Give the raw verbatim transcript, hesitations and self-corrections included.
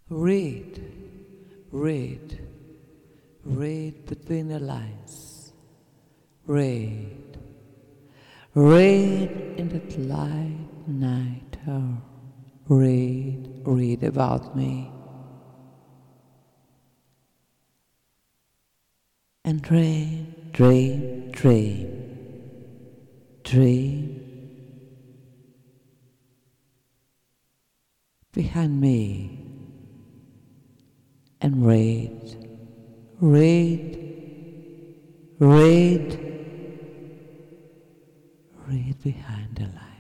Read, read, read between the lines. Read, read in that light night hour. Read, read about me. And dream, dream, dream, dream behind me. And read, read, read, read behind the light.